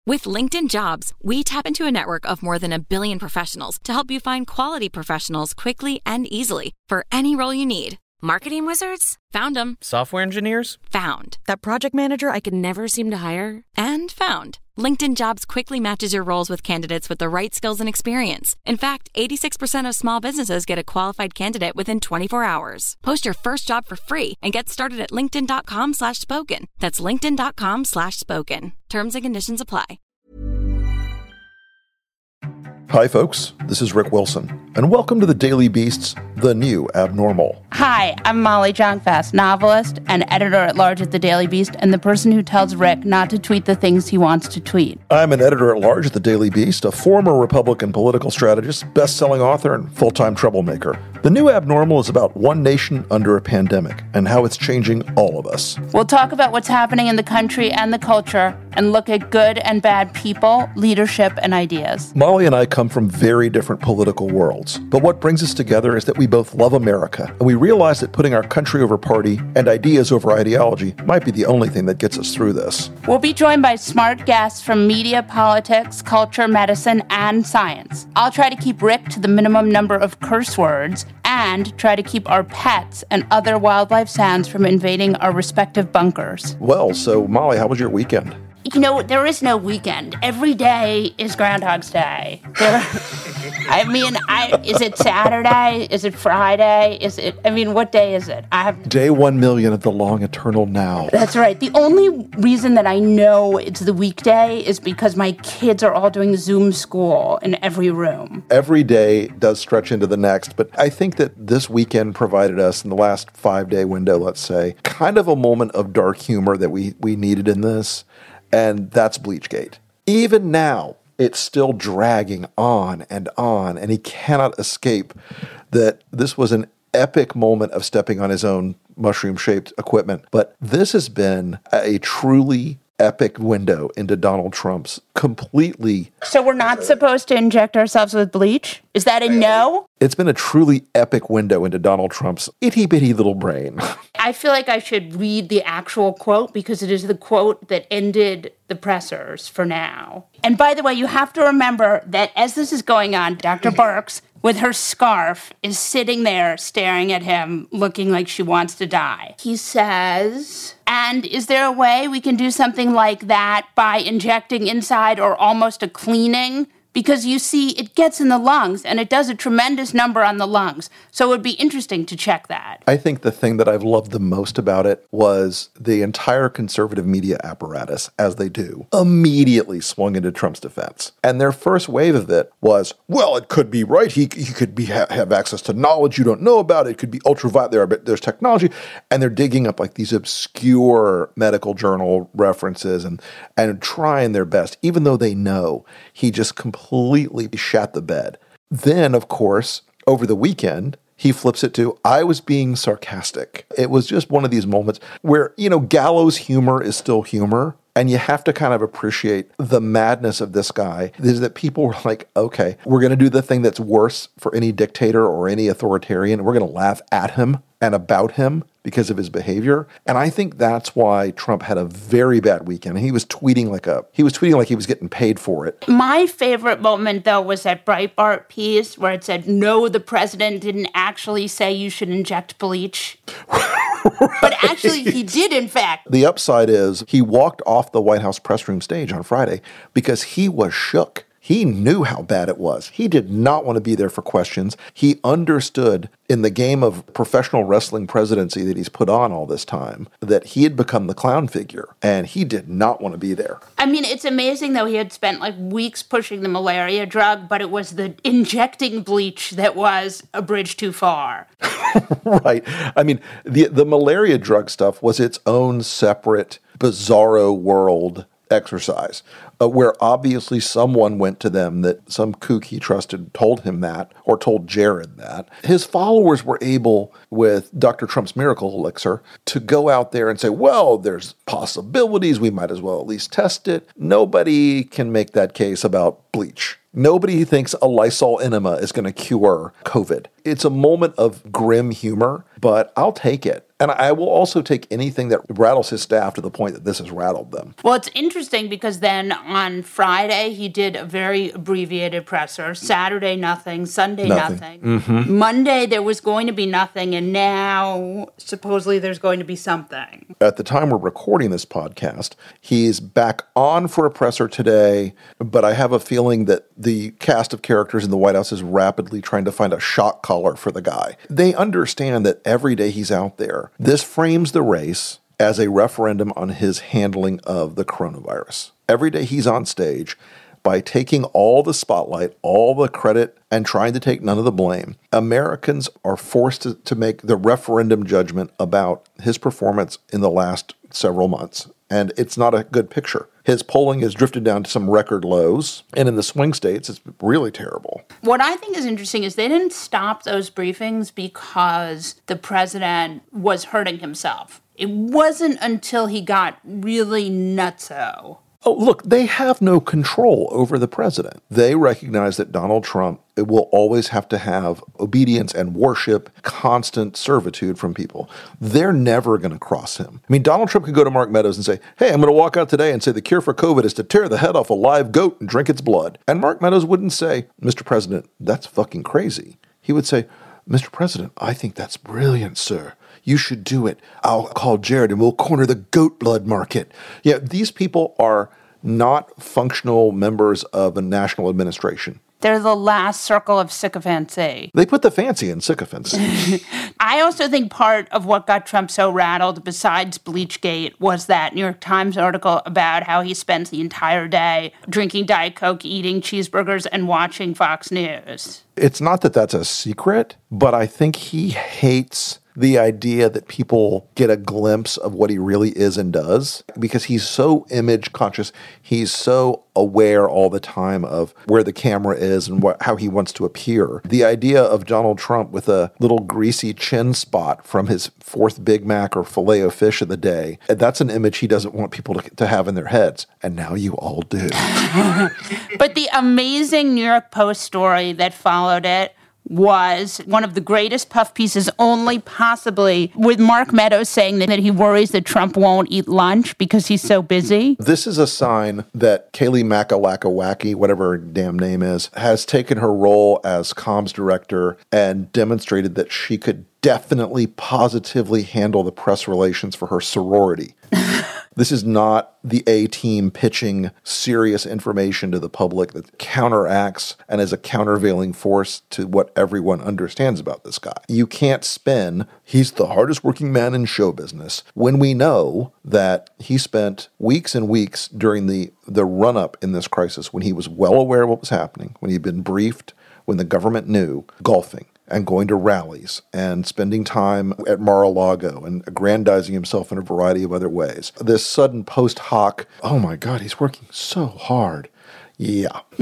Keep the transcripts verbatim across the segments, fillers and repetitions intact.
With LinkedIn Jobs, we tap into a network of more than a billion professionals to help you find quality professionals quickly and easily for any role you need. Marketing wizards? Found them. Software engineers? Found. That project manager I could never seem to hire? And found. LinkedIn Jobs quickly matches your roles with candidates with the right skills and experience. In fact, eighty-six percent of small businesses get a qualified candidate within twenty-four hours. Post your first job for free and get started at linkedin.com slash spoken. That's linkedin.com slash spoken. Terms and conditions apply. Hi, folks. This is Rick Wilson, and welcome to the Daily Beast's The New Abnormal. Hi, I'm Molly Jong-Fast, novelist and editor-at-large at the Daily Beast, and the person who tells Rick not to tweet the things he wants to tweet. I'm an editor-at-large at the Daily Beast, a former Republican political strategist, best-selling author, and full-time troublemaker. The New Abnormal is about one nation under a pandemic and how it's changing all of us. We'll talk about what's happening in the country and the culture and look at good and bad people, leadership, and ideas. Molly and I come from very different political worlds, but what brings us together is that we both love America, and we realize that putting our country over party and ideas over ideology might be the only thing that gets us through this. We'll be joined by smart guests from media, politics, culture, medicine, and science. I'll try to keep Rick to the minimum number of curse words and try to keep our pets and other wildlife sounds from invading our respective bunkers. Well, so Molly, how was your weekend? You know, there is no weekend. Every day is Groundhog's Day. There, I mean, I, is it Saturday? Is it Friday? Is it, I mean, what day is it? I have Day one million of the long eternal now. That's right. The only reason that I know it's the weekday is because my kids are all doing Zoom school in every room. Every day does stretch into the next, but I think that this weekend provided us, in the last five-day window, let's say, kind of a moment of dark humor that we, we needed in this. And that's Bleachgate. Even now, it's still dragging on and on, and he cannot escape that this was an epic moment of stepping on his own mushroom-shaped equipment. But this has been a truly epic window into Donald Trump's completely... So we're not supposed to inject ourselves with bleach? Is that a no? It's been a truly epic window into Donald Trump's itty-bitty little brain. I feel like I should read the actual quote because it is the quote that ended the pressers for now. And by the way, you have to remember that as this is going on, Doctor Birx, with her scarf, is sitting there staring at him, looking like she wants to die. He says, and is there a way we can do something like that by injecting inside or almost a cleaning? Because you see, it gets in the lungs, and it does a tremendous number on the lungs. So it would be interesting to check that. I think the thing that I've loved the most about it was the entire conservative media apparatus, as they do, immediately swung into Trump's defense. And their first wave of it was, well, it could be right. He, he could be ha- have access to knowledge you don't know about. It could be ultraviolet. There are, there's technology. And they're digging up like these obscure medical journal references and, and trying their best, even though they know he just completely completely shat the bed. Then, of course, over the weekend, he flips it to, I was being sarcastic. It was just one of these moments where, you know, gallows humor is still humor. And you have to kind of appreciate the madness of this guy, is that people were like, okay, we're going to do the thing that's worse for any dictator or any authoritarian. We're going to laugh at him and about him because of his behavior. And I think that's why Trump had a very bad weekend. He was tweeting like a, he was tweeting like he was getting paid for it. My favorite moment, though, was that Breitbart piece where it said, no, the president didn't actually say you should inject bleach. Right. But actually, he did, in fact. The upside is he walked off the White House press room stage on Friday because he was shook. He knew how bad it was. He did not want to be there for questions. He understood in the game of professional wrestling presidency that he's put on all this time that he had become the clown figure, and he did not want to be there. I mean, it's amazing, though, he had spent like weeks pushing the malaria drug, but it was the injecting bleach that was a bridge too far. Right. I mean, the the malaria drug stuff was its own separate, bizarro world exercise, uh, where obviously someone went to them, that some kook he trusted told him that, or told Jared that. His followers were able, with Doctor Trump's miracle elixir, to go out there and say, well, there's possibilities, we might as well at least test it. Nobody can make that case about bleach. Nobody thinks a Lysol enema is going to cure COVID. it's a moment of grim humor, but I'll take it. And I will also take anything that rattles his staff to the point that this has rattled them. Well, it's interesting because then on Friday, he did a very abbreviated presser. Saturday, nothing. Sunday, nothing. nothing. Mm-hmm. Monday, there was going to be nothing. And now, supposedly, there's going to be something. At the time we're recording this podcast, he's back on for a presser today. But I have a feeling that the cast of characters in the White House is rapidly trying to find a shock collar for the guy. They understand that every day he's out there, this frames the race as a referendum on his handling of the coronavirus. Every day he's on stage, by taking all the spotlight, all the credit, and trying to take none of the blame, Americans are forced to, to make the referendum judgment about his performance in the last several months. And it's not a good picture. His polling has drifted down to some record lows, and in the swing states, it's really terrible. What I think is interesting is they didn't stop those briefings because the president was hurting himself. It wasn't until he got really nutso. Oh, look, they have no control over the president. They recognize that Donald Trump will always have to have obedience and worship, constant servitude from people. They're never going to cross him. I mean, Donald Trump could go to Mark Meadows and say, hey, I'm going to walk out today and say the cure for COVID is to tear the head off a live goat and drink its blood. And Mark Meadows wouldn't say, Mister President, that's fucking crazy. He would say, Mister President, I think that's brilliant, sir. You should do it. I'll call Jared and we'll corner the goat blood market. Yeah, these people are not functional members of a national administration. They're the last circle of sycophancy. They put the fancy in sycophancy. I also think part of what got Trump so rattled, besides Bleachgate, was that New York Times article about how he spends the entire day drinking Diet Coke, eating cheeseburgers, and watching Fox News. It's not that that's a secret, but I think he hates the idea that people get a glimpse of what he really is and does, because he's so image conscious. He's so aware all the time of where the camera is and what, how he wants to appear. The idea of Donald Trump with a little greasy chin spot from his fourth Big Mac or filet of fish of the day, that's an image he doesn't want people to, to have in their heads. And now you all do. But the amazing New York Post story that followed it was one of the greatest puff pieces, only possibly, with Mark Meadows saying that he worries that Trump won't eat lunch because he's so busy. This is a sign that Kayleigh Makalakawaki, whatever her damn name is, has taken her role as comms director and demonstrated that she could definitely, positively handle the press relations for her sorority. This is not the A-team pitching serious information to the public that counteracts and is a countervailing force to what everyone understands about this guy. You can't spin, he's the hardest working man in show business, when we know that he spent weeks and weeks during the, the run-up in this crisis, when he was well aware of what was happening, when he'd been briefed, when the government knew, golfing and going to rallies and spending time at Mar-a-Lago and aggrandizing himself in a variety of other ways. This sudden post hoc, oh my God, he's working so hard. Yeah. But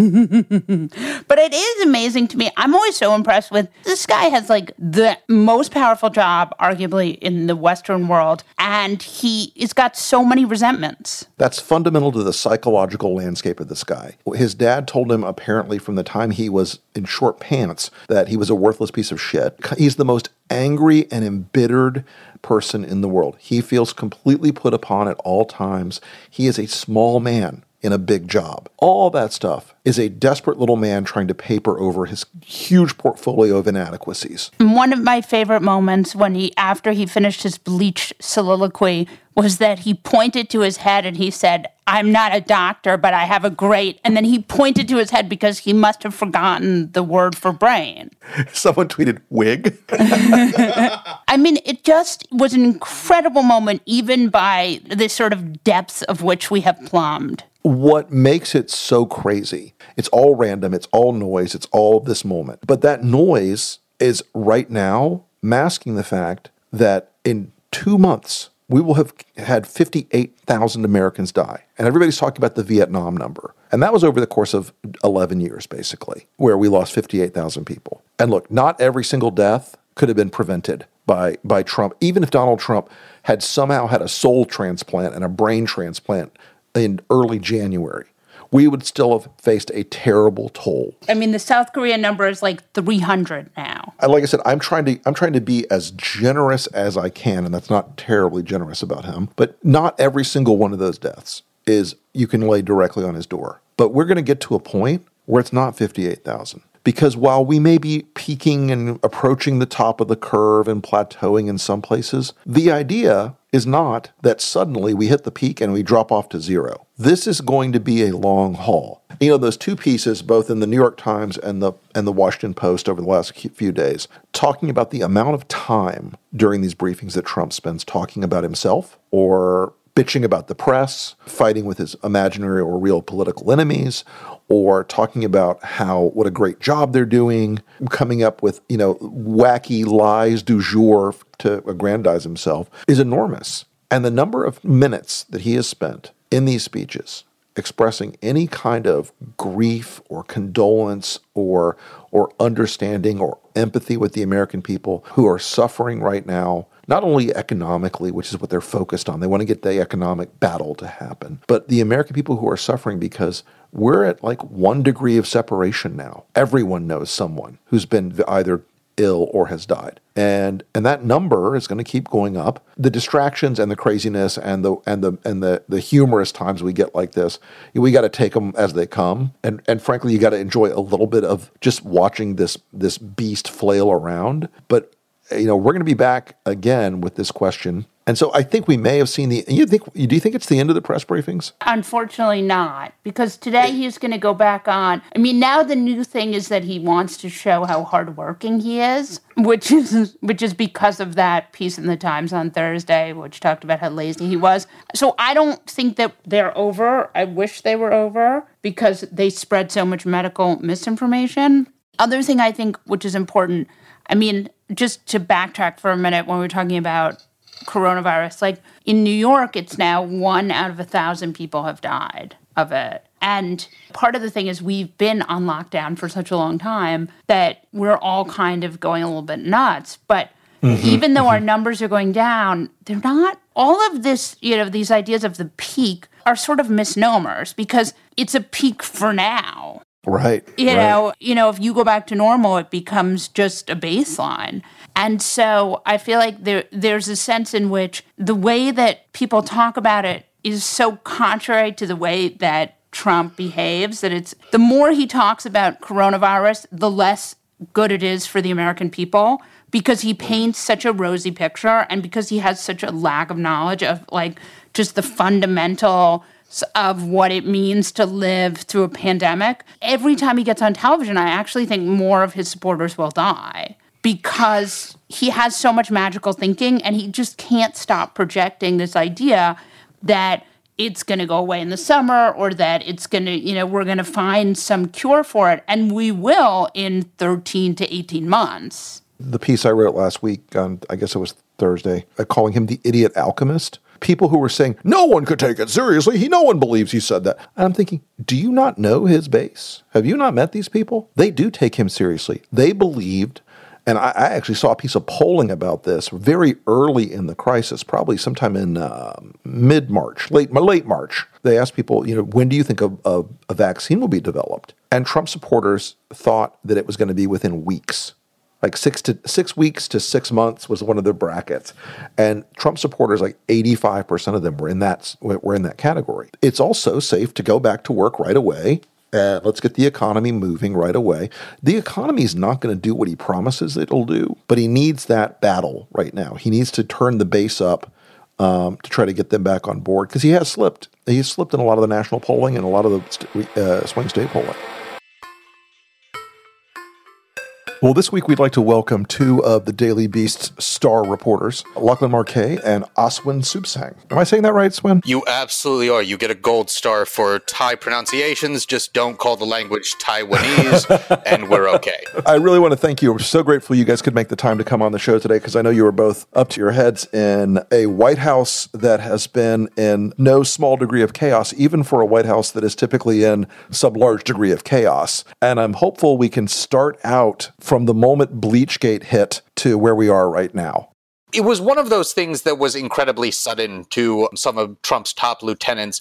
it is amazing to me. I'm always so impressed with this guy has like the most powerful job, arguably, in the Western world, and he has got so many resentments. That's fundamental to the psychological landscape of this guy. His dad told him, apparently, from the time he was in short pants, that he was a worthless piece of shit. He's the most angry and embittered person in the world. He feels completely put upon at all times. He is a small man in a big job. All that stuff is a desperate little man trying to paper over his huge portfolio of inadequacies. One of my favorite moments when he, after he finished his bleach soliloquy, was that he pointed to his head and he said, I'm not a doctor, but I have a great, and then he pointed to his head because he must have forgotten the word for brain. Someone tweeted wig. I mean, it just was an incredible moment, even by the sort of depths of which we have plumbed. What makes it so crazy, it's all random, it's all noise, it's all this moment. But that noise is right now masking the fact that in two months, we will have had fifty-eight thousand Americans die. And everybody's talking about the Vietnam number. And that was over the course of eleven years, basically, where we lost fifty-eight thousand people. And look, not every single death could have been prevented by, by Trump. Even if Donald Trump had somehow had a soul transplant and a brain transplant in early January, we would still have faced a terrible toll. I mean, the South Korea number is like three hundred now. Like I said, I'm trying to I'm trying to be as generous as I can, and that's not terribly generous about him. But not every single one of those deaths is you can lay directly on his door. But we're going to get to a point where it's not fifty-eight thousand. Because while we may be peaking and approaching the top of the curve and plateauing in some places, the idea is not that suddenly we hit the peak and we drop off to zero. This is going to be a long haul. You know, those two pieces, both in the New York Times and the and the Washington Post over the last few days, talking about the amount of time during these briefings that Trump spends talking about himself or bitching about the press, fighting with his imaginary or real political enemies, or talking about how what a great job they're doing, coming up with, you know, wacky lies du jour to aggrandize himself, is enormous. And the number of minutes that he has spent in these speeches expressing any kind of grief or condolence or or understanding or empathy with the American people who are suffering right now, not only economically, which is what they're focused on. They want to get the economic battle to happen, but the American people who are suffering because we're at like one degree of separation now. Everyone knows someone who's been either ill or has died. And and that number is going to keep going up. The distractions and the craziness and the and the and the the humorous times we get like this, we got to take them as they come. And and frankly, you got to enjoy a little bit of just watching this this beast flail around. But you know, we're going to be back again with this question. And so I think we may have seen the, you think, do you think it's the end of the press briefings? Unfortunately not, because today he's going to go back on. I mean, now the new thing is that he wants to show how hardworking he is, which is which is because of that piece in the Times on Thursday, which talked about how lazy he was. So I don't think that they're over. I wish they were over because they spread so much medical misinformation. Other thing I think, which is important, I mean, just to backtrack for a minute when we were talking about coronavirus, like in New York, it's now one out of a thousand people have died of it. And part of the thing is we've been on lockdown for such a long time that we're all kind of going a little bit nuts. But mm-hmm, even though mm-hmm. our numbers are going down, they're not, all of this, you know, these ideas of the peak are sort of misnomers because it's a peak for now. Right. You right. know, you know, if you go back to normal, it becomes just a baseline. And so I feel like there there's a sense in which the way that people talk about it is so contrary to the way that Trump behaves that it's the more he talks about coronavirus, the less good it is for the American people because he paints such a rosy picture and because he has such a lack of knowledge of like just the fundamental of what it means to live through a pandemic. Every time he gets on television, I actually think more of his supporters will die because he has so much magical thinking and he just can't stop projecting this idea that it's going to go away in the summer or that it's going to, you know, we're going to find some cure for it. And we will in thirteen to eighteen months. The piece I wrote last week on, I guess it was Thursday, uh, calling him the idiot alchemist. People who were saying, no one could take it seriously. He, no one believes he said that. And I'm thinking, do you not know his base? Have you not met these people? They do take him seriously. They believed, and I, I actually saw a piece of polling about this very early in the crisis, probably sometime in uh, mid-March, late late March. They asked people, you know, when do you think a, a, a vaccine will be developed? And Trump supporters thought that it was going to be within weeks. Like six to six weeks to six months was one of the brackets, and Trump supporters, like eighty-five percent of them, were in that were in that category. It's also safe to go back to work right away. Uh, let's get the economy moving right away. The economy is not going to do what he promises it'll do, but he needs that battle right now. He needs to turn the base up um, to try to get them back on board because he has slipped. He's slipped in a lot of the national polling and a lot of the uh, swing state polling. Well, this week we'd like to welcome two of the Daily Beast's star reporters, Lachlan Markay and Aswin Subsang. Am I saying that right, Swin? You absolutely are. You get a gold star for Thai pronunciations. Just don't call the language Taiwanese, and we're okay. I really want to thank you. We're so grateful you guys could make the time to come on the show today because I know you were both up to your heads in a White House that has been in no small degree of chaos, even for a White House that is typically in some large degree of chaos. And I'm hopeful we can start out from the moment Bleachgate hit to where we are right now. It was one of those things that was incredibly sudden to some of Trump's top lieutenants.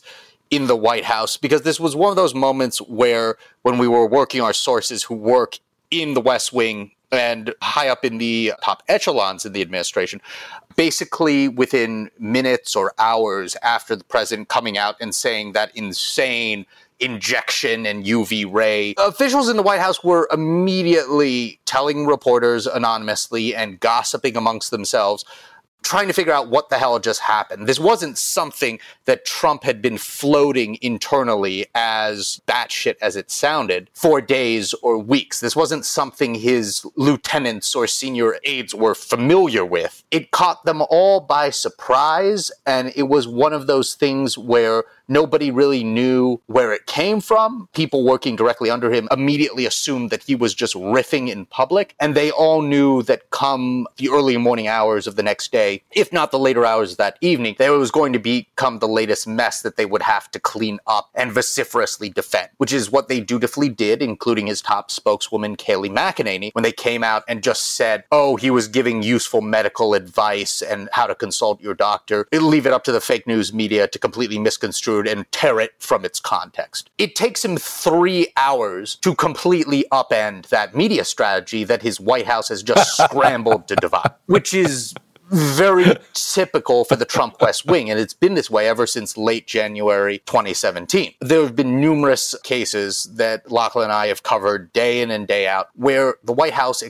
in the White House, because this was one of those moments where when we were working our sources who work in the West Wing and high up in the top echelons in the administration, basically within minutes or hours after the president coming out and saying that insane injection and U V ray, officials in the White House were immediately telling reporters anonymously and gossiping amongst themselves, trying to figure out what the hell just happened. This wasn't something that Trump had been floating internally as batshit as it sounded for days or weeks. This wasn't something his lieutenants or senior aides were familiar with. It caught them all by surprise, and it was one of those things where nobody really knew where it came from. People working directly under him immediately assumed that he was just riffing in public, and they all knew that come the early morning hours of the next day, if not the later hours of that evening, there was going to become the latest mess that they would have to clean up and vociferously defend, which is what they dutifully did, including his top spokeswoman, Kayleigh McEnany, when they came out and just said, oh, he was giving useful medical advice and how to consult your doctor. It'll leave it up to the fake news media to completely misconstrue and tear it from its context. It takes him three hours to completely upend that media strategy that his White House has just scrambled to devise, which is very typical for the Trump West Wing, and it's been this way ever since late January twenty seventeen. There have been numerous cases that Lachlan and I have covered day in and day out where the White House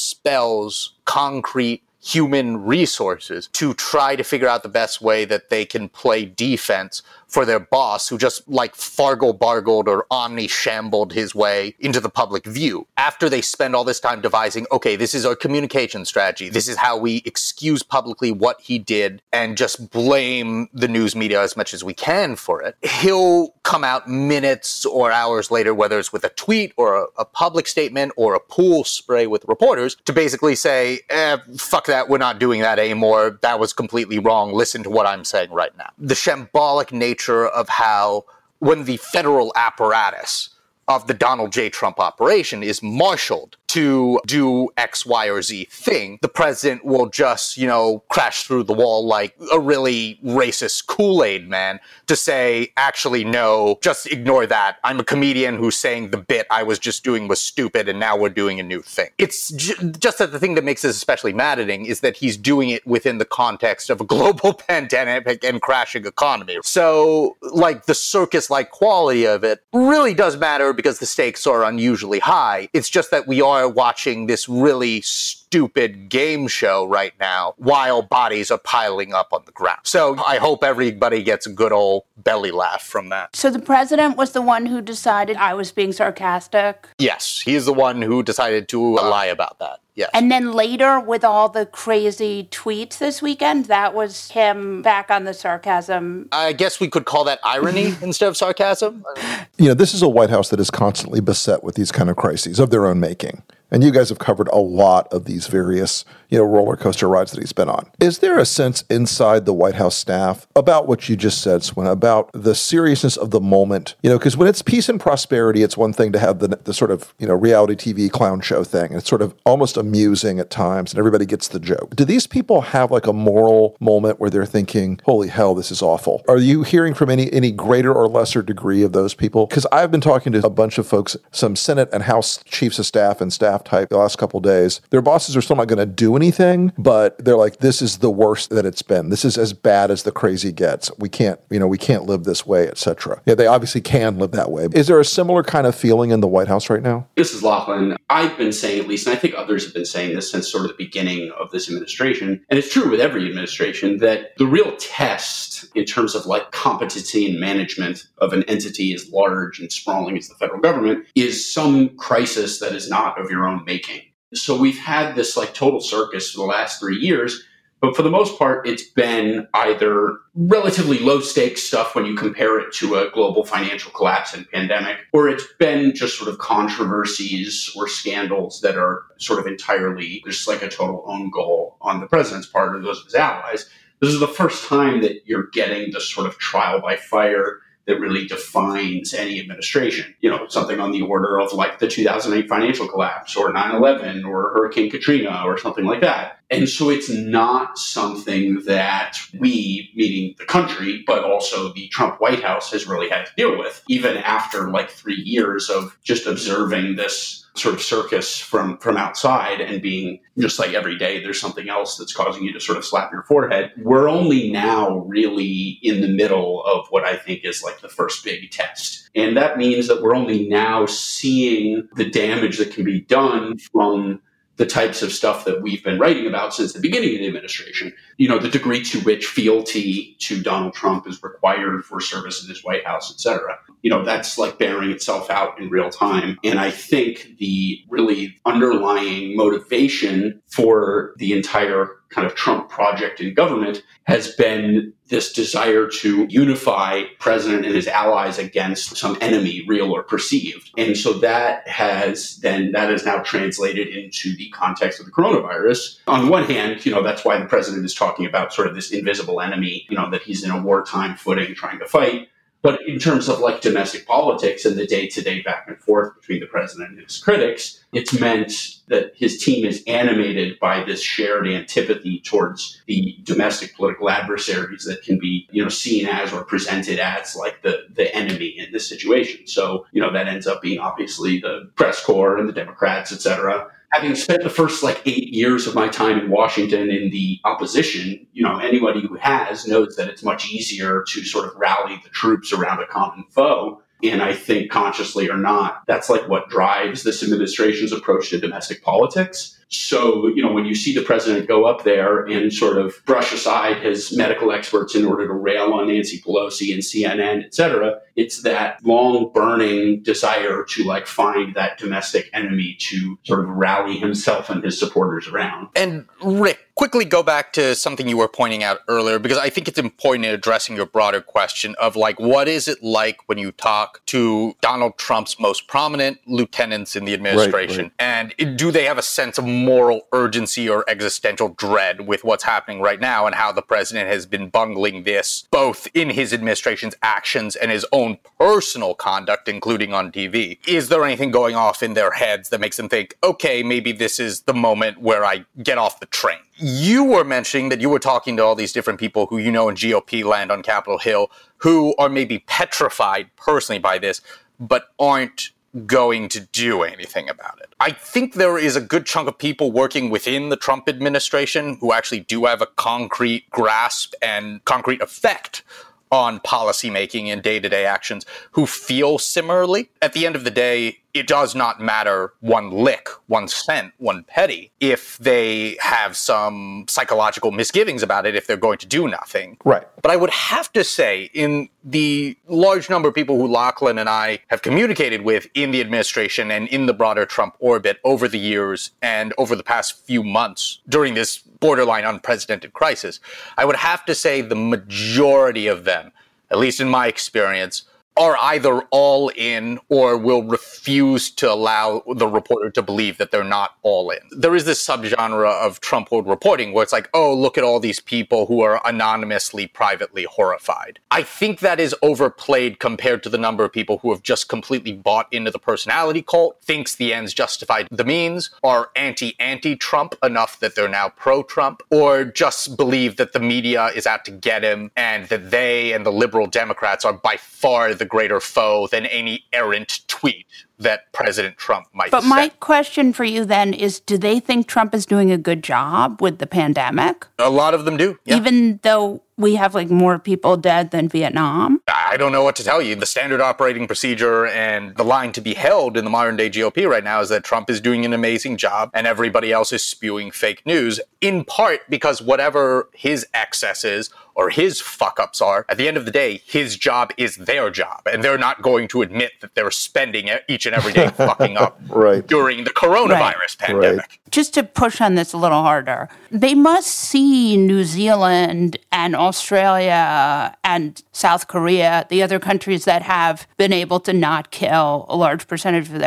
expels concrete human resources to try to figure out the best way that they can play defense for their boss, who just like fargle-bargled or omni-shambled his way into the public view. After they spend all this time devising, okay, this is our communication strategy, this is how we excuse publicly what he did and just blame the news media as much as we can for it, he'll come out minutes or hours later, whether it's with a tweet or a, a public statement or a pool spray with reporters, to basically say, eh, fuck that, we're not doing that anymore, that was completely wrong, listen to what I'm saying right now. The shambolic nature of how, when the federal apparatus of the Donald J. Trump operation is marshaled to do X, Y, or Z thing, the president will just, you know, crash through the wall like a really racist Kool-Aid man to say, actually, no, just ignore that. I'm a comedian who's saying the bit I was just doing was stupid and now we're doing a new thing. It's j- just that the thing that makes this especially maddening is that he's doing it within the context of a global pandemic and crashing economy. So, like, the circus-like quality of it really does matter because the stakes are unusually high. It's just that we are watching this really stupid game show right now while bodies are piling up on the ground. So I hope everybody gets a good old belly laugh from that. So the president was the one who decided I was being sarcastic? Yes, he is the one who decided to uh, lie about that. Yes. And then later, with all the crazy tweets this weekend, that was him back on the sarcasm. I guess we could call that irony instead of sarcasm. You know, this is a White House that is constantly beset with these kind of crises of their own making. And you guys have covered a lot of these various, you know, roller coaster rides that he's been on. Is there a sense inside the White House staff about what you just said, Swin, about the seriousness of the moment? You know, because when it's peace and prosperity, it's one thing to have the, the sort of, you know, reality T V clown show thing. And it's sort of almost amusing at times and everybody gets the joke. Do these people have like a moral moment where they're thinking, holy hell, this is awful? Are you hearing from any, any greater or lesser degree of those people? Because I've been talking to a bunch of folks, some Senate and House chiefs of staff and staff type the last couple of days. Their bosses are still not going to do anything, but they're like, this is the worst that it's been. This is as bad as the crazy gets. We can't, you know, we can't live this way, et cetera. Yeah, they obviously can live that way. Is there a similar kind of feeling in the White House right now? This is Lachlan. I've been saying, at least, and I think others have been saying this since sort of the beginning of this administration, and it's true with every administration, that the real test in terms of like competency and management of an entity as large and sprawling as the federal government is some crisis that is not of your own making. So we've had this like total circus for the last three years, but for the most part, it's been either relatively low stakes stuff when you compare it to a global financial collapse and pandemic, or it's been just sort of controversies or scandals that are sort of entirely just like a total own goal on the president's part or those of his allies. This is the first time that you're getting this sort of trial by fire, that really defines any administration. You know, something on the order of like the two thousand eight financial collapse or nine eleven or Hurricane Katrina or something like that. And so it's not something that we, meaning the country, but also the Trump White House has really had to deal with, even after like three years of just observing this sort of circus from, from outside and being just like every day there's something else that's causing you to sort of slap your forehead. We're only now really in the middle of what I think is like the first big test. And that means that we're only now seeing the damage that can be done from the types of stuff that we've been writing about since the beginning of the administration. You know, the degree to which fealty to Donald Trump is required for service in his White House, et cetera. You know, that's like bearing itself out in real time. And I think the really underlying motivation for the entire kind of Trump project in government has been this desire to unify the president and his allies against some enemy, real or perceived. And so that has then, that is now translated into the context of the coronavirus. On the one hand, you know, that's why the president is talking about sort of this invisible enemy, you know, that he's in a wartime footing trying to fight. But in terms of like domestic politics and the day-to-day back and forth between the president and his critics, it's meant that his team is animated by this shared antipathy towards the domestic political adversaries that can be, you know, seen as or presented as like the, the enemy in this situation. So, you know, that ends up being obviously the press corps and the Democrats, et cetera. Having spent the first like eight years of my time in Washington in the opposition, you know, anybody who has knows that it's much easier to sort of rally the troops around a common foe. And I think consciously or not, that's like what drives this administration's approach to domestic politics. So, you know, when you see the president go up there and sort of brush aside his medical experts in order to rail on Nancy Pelosi and C N N, et cetera, it's that long burning desire to like find that domestic enemy to sort of rally himself and his supporters around. And Rick, quickly go back to something you were pointing out earlier, because I think it's important in addressing your broader question of like, what is it like when you talk to Donald Trump's most prominent lieutenants in the administration? Right, right. And do they have a sense of moral urgency or existential dread with what's happening right now and how the president has been bungling this, both in his administration's actions and his own personal conduct, including on T V? Is there anything going off in their heads that makes them think, okay, maybe this is the moment where I get off the train? You were mentioning that you were talking to all these different people who you know in G O P land on Capitol Hill who are maybe petrified personally by this, but aren't going to do anything about it. I think there is a good chunk of people working within the Trump administration who actually do have a concrete grasp and concrete effect on policymaking and day-to-day actions who feel similarly. At the end of the day, it does not matter one lick, one cent, one penny if they have some psychological misgivings about it if they're going to do nothing. Right. But I would have to say, in the large number of people who Lachlan and I have communicated with in the administration and in the broader Trump orbit over the years and over the past few months during this borderline unprecedented crisis, I would have to say the majority of them, at least in my experience, are either all in or will refuse to allow the reporter to believe that they're not all in. There is this subgenre of Trump world reporting where it's like, oh, look at all these people who are anonymously, privately horrified. I think that is overplayed compared to the number of people who have just completely bought into the personality cult, thinks the ends justified the means, are anti-anti-Trump enough that they're now pro-Trump, or just believe that the media is out to get him and that they and the liberal Democrats are by far the greater foe than any errant tweet that President Trump might But say. my question for you then is, do they think Trump is doing a good job with the pandemic? A lot of them do, yeah. Even though we have like more people dead than Vietnam? I don't know what to tell you. The standard operating procedure and the line to be held in the modern day G O P right now is that Trump is doing an amazing job and everybody else is spewing fake news, in part because whatever his excesses or his fuck-ups are, at the end of the day, his job is their job. And they're not going to admit that they're spending each and every day fucking up right. during the coronavirus right. pandemic. Right. Just to push on this a little harder, they must see New Zealand and Australia and South Korea, the other countries that have been able to not kill a large percentage of their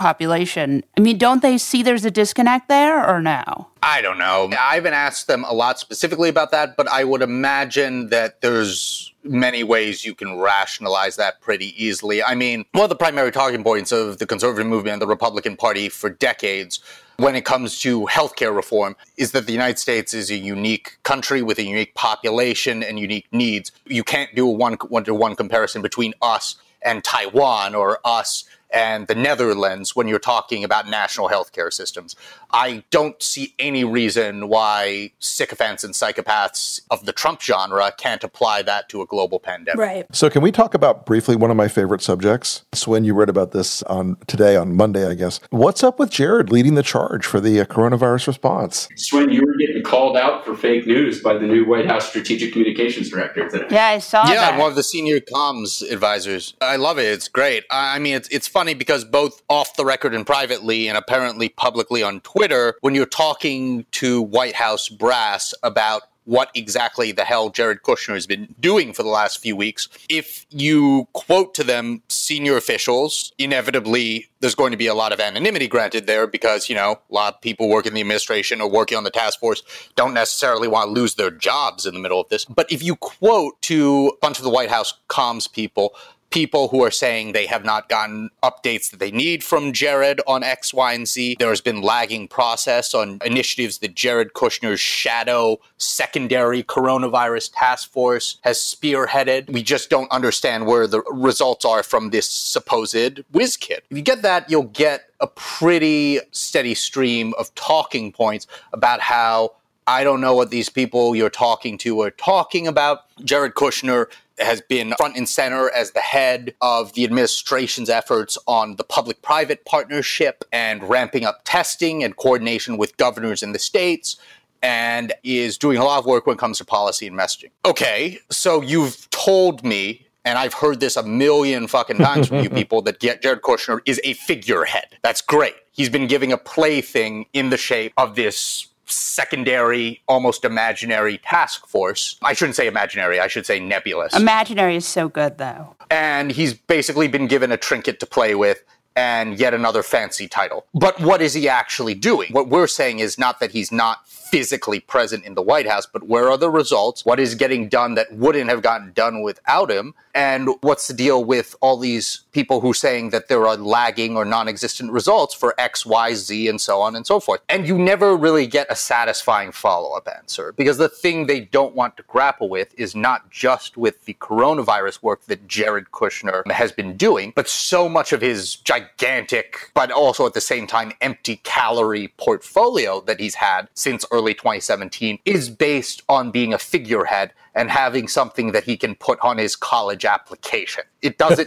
population. I mean, don't they see there's a disconnect there or no? I don't know. I haven't asked them a lot specifically about that, but I would imagine that there's many ways you can rationalize that pretty easily. I mean, one of the primary talking points of the conservative movement and the Republican Party for decades when it comes to healthcare reform is that the United States is a unique country with a unique population and unique needs. You can't do a one, one-to-one comparison between us and Taiwan or us and the Netherlands when you're talking about national healthcare systems. I don't see any reason why sycophants and psychopaths of the Trump genre can't apply that to a global pandemic. Right. So can we talk about briefly one of my favorite subjects? Swin, you read about this on today, on Monday, I guess. What's up with Jared leading the charge for the uh, coronavirus response? Swin, you were getting called out for fake news by the new White House Strategic Communications Director today. Yeah, I saw yeah, that. Yeah, I'm one of the senior comms advisors. I love it. It's great. I mean, it's it's funny because both off the record and privately and apparently publicly on Twitter, when you're talking to White House brass about what exactly the hell Jared Kushner has been doing for the last few weeks, if you quote to them senior officials, inevitably there's going to be a lot of anonymity granted there because, you know, a lot of people working in the administration or working on the task force don't necessarily want to lose their jobs in the middle of this. But if you quote to a bunch of the White House comms people, people who are saying they have not gotten updates that they need from Jared on X, Y, and Z. There has been lagging process on initiatives that Jared Kushner's shadow secondary coronavirus task force has spearheaded. We just don't understand where the results are from this supposed whiz kid. If you get that, you'll get a pretty steady stream of talking points about how I don't know what these people you're talking to are talking about. Jared Kushner has been front and center as the head of the administration's efforts on the public-private partnership and ramping up testing and coordination with governors in the states, and is doing a lot of work when it comes to policy and messaging. Okay, so you've told me, and I've heard this a million fucking times from you people, that Jared Kushner is a figurehead. That's great. He's been giving a plaything in the shape of this secondary, almost imaginary task force. I shouldn't say imaginary, I should say nebulous. Imaginary is so good, though. And he's basically been given a trinket to play with and yet another fancy title. But what is he actually doing? What we're saying is not that he's not physically present in the White House, but where are the results? What is getting done that wouldn't have gotten done without him? And what's the deal with all these people who are saying that there are lagging or non-existent results for X, Y, Z, and so on and so forth? And you never really get a satisfying follow-up answer, because the thing they don't want to grapple with is not just with the coronavirus work that Jared Kushner has been doing, but so much of his gigantic, but also at the same time empty calorie portfolio that he's had since early twenty seventeen is based on being a figurehead and having something that he can put on his college application. It doesn't,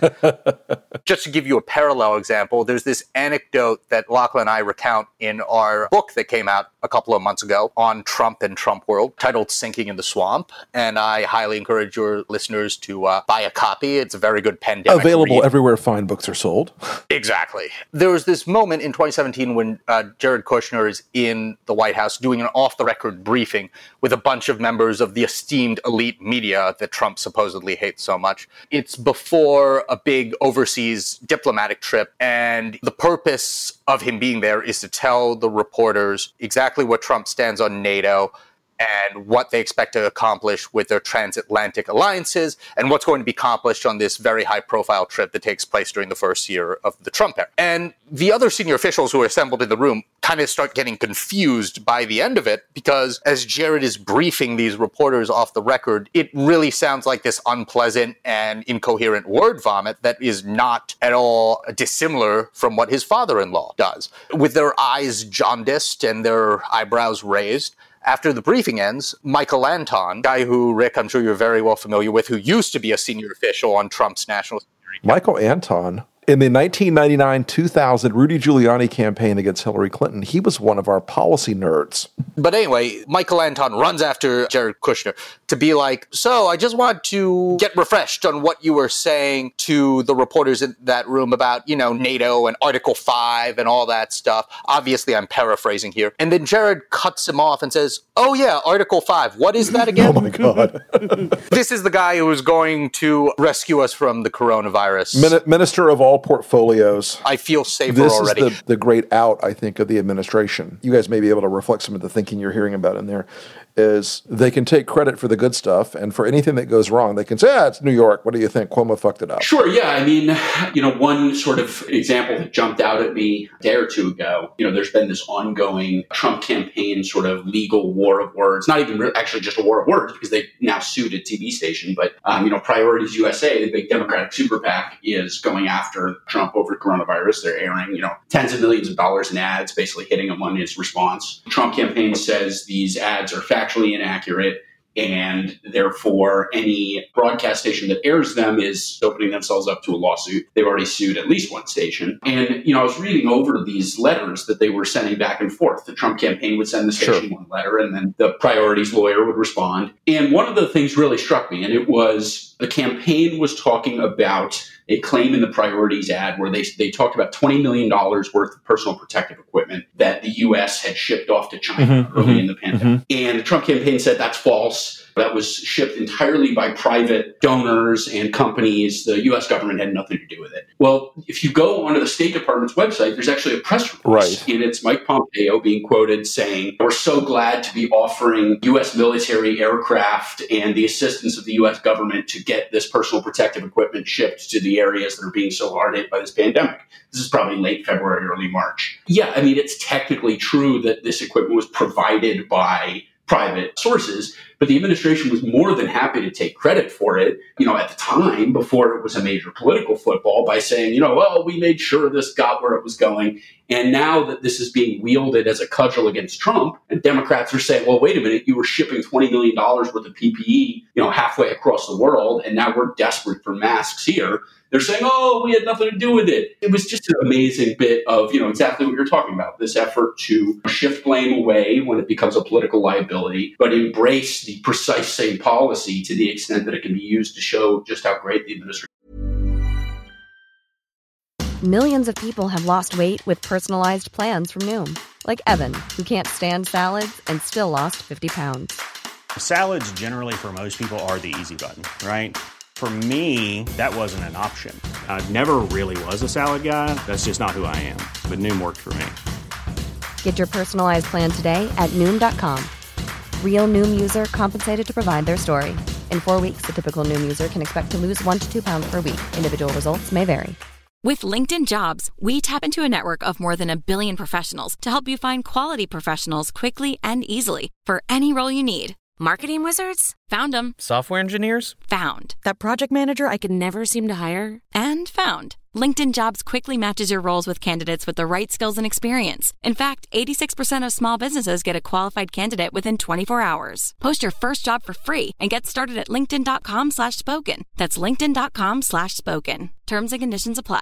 just to give you a parallel example, there's this anecdote that Lachlan and I recount in our book that came out a couple of months ago on Trump and Trump World, titled Sinking in the Swamp. And I highly encourage your listeners to uh, buy a copy. It's a very good pandemic Available read. everywhere fine books are sold. Exactly. There was this moment in twenty seventeen when uh, Jared Kushner is in the White House doing an off-the-record briefing with a bunch of members of the esteemed elite media that Trump supposedly hates so much. It's before a big overseas diplomatic trip, and the purpose of him being there is to tell the reporters exactly what Trump stands on NATO and what they expect to accomplish with their transatlantic alliances, and what's going to be accomplished on this very high-profile trip that takes place during the first year of the Trump era. And the other senior officials who are assembled in the room kind of start getting confused by the end of it, because as Jared is briefing these reporters off the record, it really sounds like this unpleasant and incoherent word vomit that is not at all dissimilar from what his father-in-law does. With their eyes jaundiced and their eyebrows raised, after the briefing ends, Michael Anton, guy who, Rick, I'm sure you're very well familiar with, who used to be a senior official on Trump's national security. Michael Anton, in the nineteen ninety-nine two thousand Rudy Giuliani campaign against Hillary Clinton, he was one of our policy nerds. But anyway, Michael Anton runs after Jared Kushner to be like, so I just want to get refreshed on what you were saying to the reporters in that room about, you know, NATO and Article five and all that stuff. Obviously, I'm paraphrasing here. And then Jared cuts him off and says, oh yeah, Article five. What is that again? Oh my God. This is the guy who is going to rescue us from the coronavirus. Min- Minister of all small portfolios. I feel safer this already. This is the, the great out, I think, of the administration. You guys may be able to reflect some of the thinking you're hearing about in there. Is they can take credit for the good stuff, and for anything that goes wrong, they can say, ah, it's New York. What do you think? Cuomo fucked it up. Sure, yeah. I mean, you know, one sort of example that jumped out at me a day or two ago, you know, there's been this ongoing Trump campaign sort of legal war of words, not even actually just a war of words because they now sued a T V station, but, um, you know, Priorities U S A, the big Democratic super PAC, is going after Trump over coronavirus. They're airing, you know, tens of millions of dollars in ads, basically hitting him on his response. Trump campaign says these ads are factually inaccurate, and therefore any broadcast station that airs them is opening themselves up to a lawsuit. They've already sued at least one station. And, you know, I was reading over these letters that they were sending back and forth. The Trump campaign would send the station sure. one letter, and then the Priorities lawyer would respond. And one of the things really struck me, and it was the campaign was talking about a claim in the Priorities ad where they they talked about twenty million dollars worth of personal protective equipment that the U S had shipped off to China mm-hmm, early mm-hmm, in the pandemic. Mm-hmm. And the Trump campaign said that's false. That was shipped entirely by private donors and companies. The U S government had nothing to do with it. Well, if you go onto the State Department's website, there's actually a press release. Right. And it's Mike Pompeo being quoted saying, we're so glad to be offering U S military aircraft and the assistance of the U S government to get this personal protective equipment shipped to the areas that are being so hard hit by this pandemic. This is probably late February, early March. Yeah, I mean, it's technically true that this equipment was provided by private sources, but the administration was more than happy to take credit for it, you know, at the time, before it was a major political football, by saying, you know, well, we made sure this got where it was going. And now that this is being wielded as a cudgel against Trump, and Democrats are saying, well, wait a minute, you were shipping twenty million dollars worth of P P E, you know, halfway across the world, and now we're desperate for masks here. They're saying, oh, we had nothing to do with it. It was just an amazing bit of, you know, exactly what you're talking about, this effort to shift blame away when it becomes a political liability, but embrace the precise same policy to the extent that it can be used to show just how great the administration. Millions of people have lost weight with personalized plans from Noom, like Evan, who can't stand salads and still lost fifty pounds. Salads generally for most people are the easy button, right? For me, that wasn't an option. I never really was a salad guy. That's just not who I am. But Noom worked for me. Get your personalized plan today at Noom dot com. Real Noom user compensated to provide their story. In four weeks, the typical Noom user can expect to lose one to two pounds per week. Individual results may vary. With LinkedIn Jobs, we tap into a network of more than a billion professionals to help you find quality professionals quickly and easily for any role you need. Marketing wizards? Found them. Software engineers? Found. That project manager I could never seem to hire? And found. LinkedIn Jobs quickly matches your roles with candidates with the right skills and experience. In fact, eighty-six percent of small businesses get a qualified candidate within twenty-four hours. Post your first job for free and get started at linkedin.com slash spoken. That's linkedin.com slash spoken. Terms and conditions apply.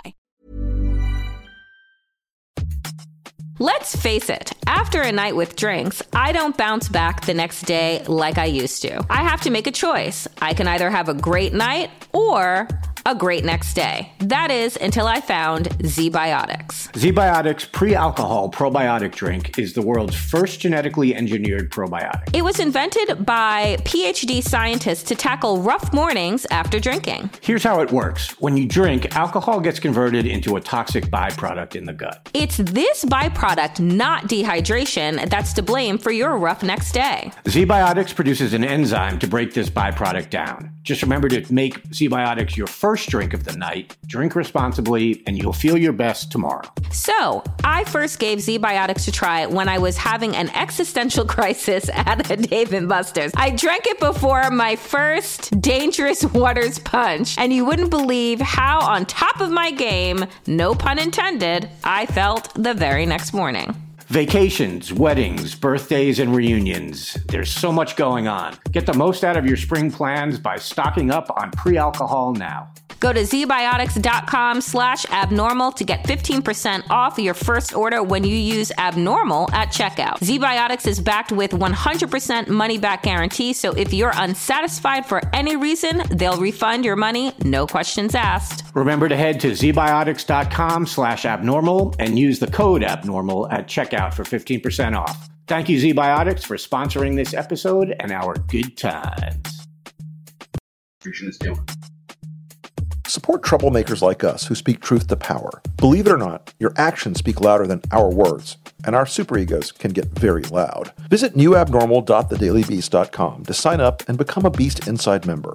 Let's face it, after a night with drinks, I don't bounce back the next day like I used to. I have to make a choice. I can either have a great night or a great next day. That is, until I found Z-Biotics. Z-Biotics pre-alcohol probiotic drink is the world's first genetically engineered probiotic. It was invented by P H D scientists to tackle rough mornings after drinking. Here's how it works. When you drink, alcohol gets converted into a toxic byproduct in the gut. It's this byproduct, not dehydration, that's to blame for your rough next day. Z-Biotics produces an enzyme to break this byproduct down. Just remember to make Z-Biotics your first drink of the night, drink responsibly, and you'll feel your best tomorrow. So, I first gave Z-Biotics a try when I was having an existential crisis at a Dave and Buster's. I drank it before my first Dangerous Waters punch, and you wouldn't believe how on top of my game, no pun intended, I felt the very next morning. Vacations, weddings, birthdays, and reunions. There's so much going on. Get the most out of your spring plans by stocking up on pre-alcohol now. Go to zbiotics.com slash abnormal to get fifteen percent off your first order when you use abnormal at checkout. ZBiotics is backed with one hundred percent money-back guarantee, so if you're unsatisfied for any reason, they'll refund your money, no questions asked. Remember to head to zbiotics.com slash abnormal and use the code abnormal at checkout for fifteen percent off. Thank you, ZBiotics, for sponsoring this episode and our good times. So Support troublemakers like us who speak truth to power. Believe it or not, your actions speak louder than our words, and our superegos can get very loud. Visit new abnormal dot the daily beast dot com to sign up and become a Beast Inside member.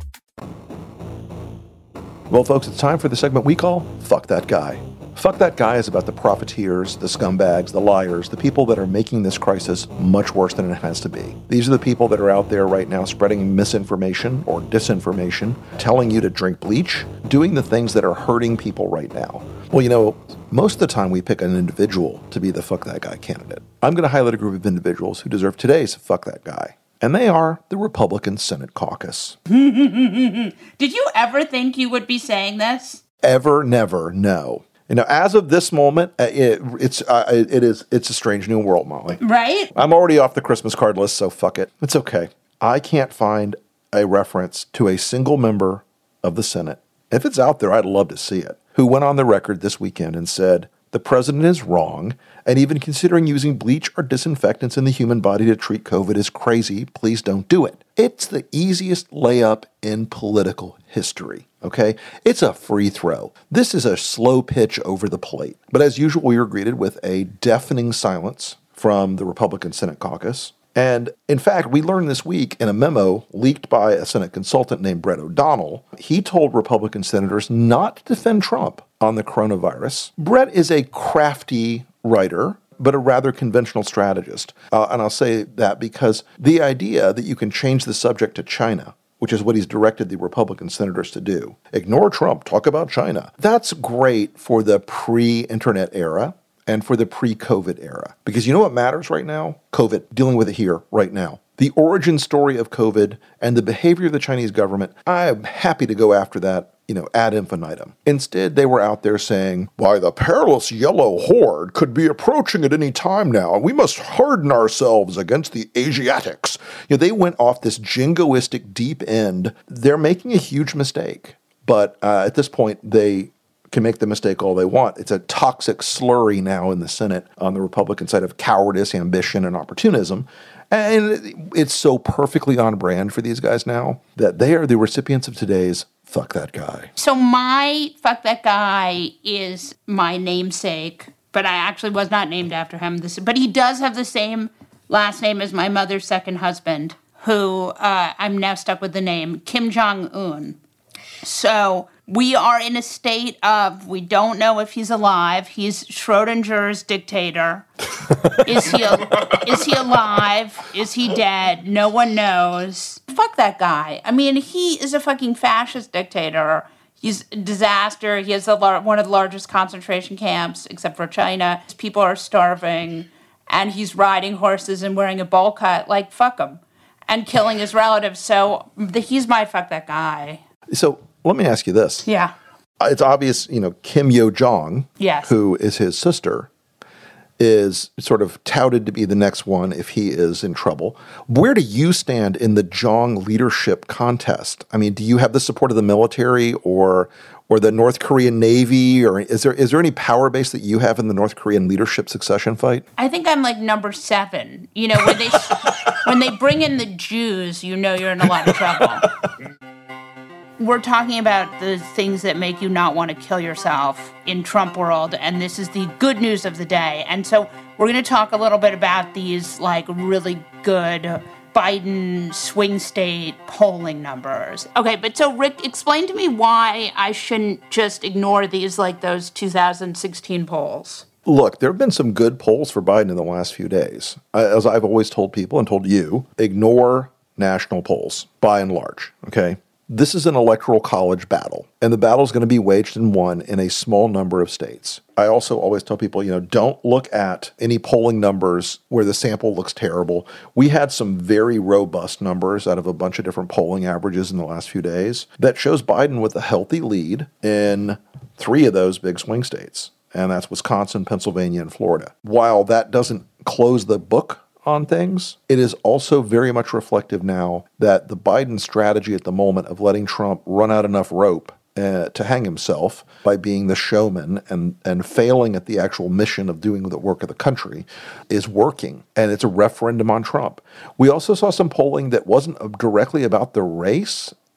Well, folks, it's time for the segment we call Fuck That Guy. Fuck That Guy is about the profiteers, the scumbags, the liars, the people that are making this crisis much worse than it has to be. These are the people that are out there right now spreading misinformation or disinformation, telling you to drink bleach, doing the things that are hurting people right now. Well, you know, most of the time we pick an individual to be the Fuck That Guy candidate. I'm going to highlight a group of individuals who deserve today's Fuck That Guy. And they are the Republican Senate caucus. Did you ever think you would be saying this? Ever, never, no. You know, as of this moment, it, it's uh, it is it's a strange new world, Molly. Right? I'm already off the Christmas card list, so fuck it. It's okay. I can't find a reference to a single member of the Senate. If it's out there, I'd love to see it. Who went on the record this weekend and said, the president is wrong, and even considering using bleach or disinfectants in the human body to treat COVID is crazy. Please don't do it. It's the easiest layup in political history, okay? It's a free throw. This is a slow pitch over the plate. But as usual, we were greeted with a deafening silence from the Republican Senate caucus. And in fact, we learned this week in a memo leaked by a Senate consultant named Brett O'Donnell, he told Republican senators not to defend Trump on the coronavirus. Brett is a crafty writer, but a rather conventional strategist. Uh, and I'll say that because the idea that you can change the subject to China, which is what he's directed the Republican senators to do, ignore Trump, talk about China, that's great for the pre-internet era and for the pre-COVID era. Because you know what matters right now? COVID, dealing with it here, right now. The origin story of COVID and the behavior of the Chinese government, I'm happy to go after that, you know, ad infinitum. Instead, they were out there saying, why, the perilous yellow horde could be approaching at any time now, and we must harden ourselves against the Asiatics. You know, they went off this jingoistic deep end. They're making a huge mistake. But uh, at this point, they can make the mistake all they want. It's a toxic slurry now in the Senate on the Republican side of cowardice, ambition, and opportunism. And it's so perfectly on brand for these guys now that they are the recipients of today's Fuck That Guy. So my Fuck That Guy is my namesake, but I actually was not named after him. This, but he does have the same last name as my mother's second husband, who uh, I'm now stuck with the name Kim Jong-un. So we are in a state of, we don't know if he's alive. He's Schrodinger's dictator. Is he is he alive? Is he dead? No one knows. Fuck that guy. I mean, he is a fucking fascist dictator. He's a disaster. He has a lar- one of the largest concentration camps, except for China. People are starving, and he's riding horses and wearing a bowl cut. Like, fuck him. And killing his relatives. So the, he's my fuck that guy. So let me ask you this. Yeah. It's obvious, you know, Kim Yo-jong, yes. who is his sister, is sort of touted to be the next one if he is in trouble. Where do you stand in the Jong leadership contest? I mean, do you have the support of the military or or the North Korean Navy? Or is there is there any power base that you have in the North Korean leadership succession fight? I think I'm like number seven. You know, when they when they bring in the Jews, you know you're in a lot of trouble. We're talking about the things that make you not want to kill yourself in Trump world, and this is the good news of the day. And so we're going to talk a little bit about these, like, really good Biden swing state polling numbers. Okay, but so, Rick, explain to me why I shouldn't just ignore these, like those two thousand sixteen polls. Look, there have been some good polls for Biden in the last few days. As I've always told people and told you, ignore national polls, by and large, okay? This is an electoral college battle, and the battle is going to be waged and won in a small number of states. I also always tell people, you know, don't look at any polling numbers where the sample looks terrible. We had some very robust numbers out of a bunch of different polling averages in the last few days that shows Biden with a healthy lead in three of those big swing states, and that's Wisconsin, Pennsylvania, and Florida. While that doesn't close the book on things, it is also very much reflective now that the Biden strategy at the moment of letting Trump run out enough rope uh, to hang himself by being the showman and, and failing at the actual mission of doing the work of the country is working. And it's a referendum on Trump. We also saw some polling that wasn't directly about the race.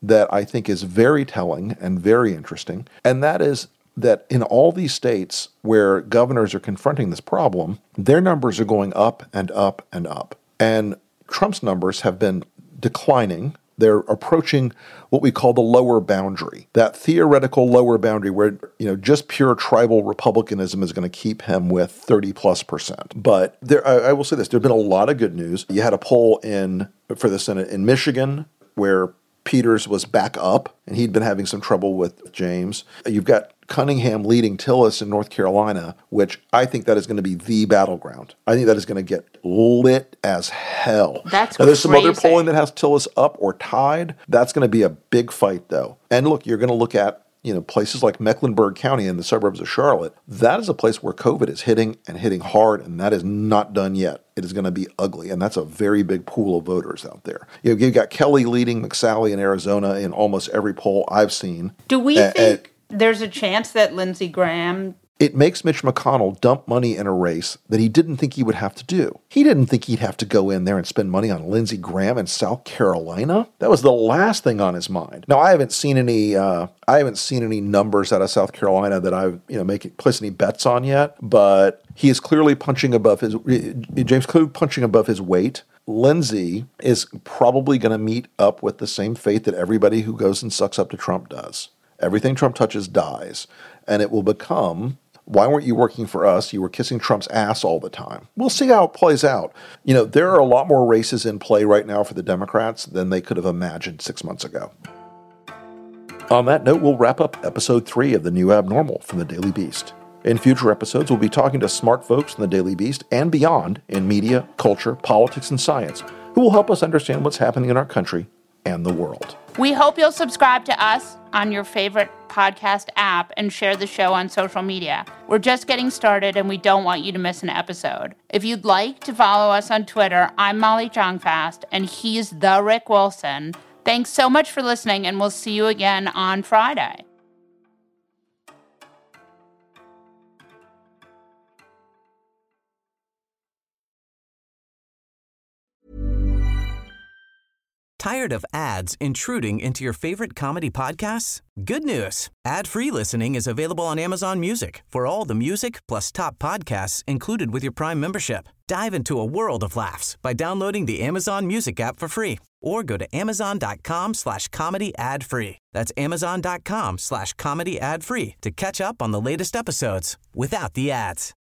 that I think is very telling and very interesting, and that is that in all these states where governors are confronting this problem, their numbers are going up and up and up. And Trump's numbers have been declining. They're approaching what we call the lower boundary, that theoretical lower boundary where, you know, just pure tribal republicanism is going to keep him with thirty plus percent. But there, I, I will say this, there's been a lot of good news. You had a poll in for the Senate in Michigan where Peters was back up, and he'd been having some trouble with James. You've got Cunningham leading Tillis in North Carolina, which I think that is going to be the battleground. I think that is going to get lit as hell. That's now, there's some crazy. other polling that has Tillis up or tied. That's going to be a big fight, though. And look, you're going to look at, you know, places like Mecklenburg County in the suburbs of Charlotte. That is a place where COVID is hitting and hitting hard, and that is not done yet. It is going to be ugly, and that's a very big pool of voters out there. You know, you've got Kelly leading McSally in Arizona in almost every poll I've seen. Do we A- think and there's a chance that Lindsey Graham... It makes Mitch McConnell dump money in a race that he didn't think he would have to do. He didn't think he'd have to go in there and spend money on Lindsey Graham in South Carolina. That was the last thing on his mind. Now, I haven't seen any. Uh, I haven't seen any numbers out of South Carolina that I've you know making placed any bets on yet. But he is clearly punching above his. James clearly punching above his weight. Lindsey is probably going to meet up with the same fate that everybody who goes and sucks up to Trump does. Everything Trump touches dies, and it will become. Why weren't you working for us? You were kissing Trump's ass all the time. We'll see how it plays out. You know, there are a lot more races in play right now for the Democrats than they could have imagined six months ago. On that note, we'll wrap up episode three of The New Abnormal from The Daily Beast. In future episodes, we'll be talking to smart folks from The Daily Beast and beyond in media, culture, politics, and science who will help us understand what's happening in our country and the world. We hope you'll subscribe to us on your favorite podcast app and share the show on social media. We're just getting started and we don't want you to miss an episode. If you'd like to follow us on Twitter, I'm Molly Jong-Fast and he's the Rick Wilson. Thanks so much for listening, and we'll see you again on Friday. Tired of ads intruding into your favorite comedy podcasts? Good news. Ad-free listening is available on Amazon Music for all the music plus top podcasts included with your Prime membership. Dive into a world of laughs by downloading the Amazon Music app for free or go to amazon.com slash comedy ad free. That's amazon.com slash comedy ad free to catch up on the latest episodes without the ads.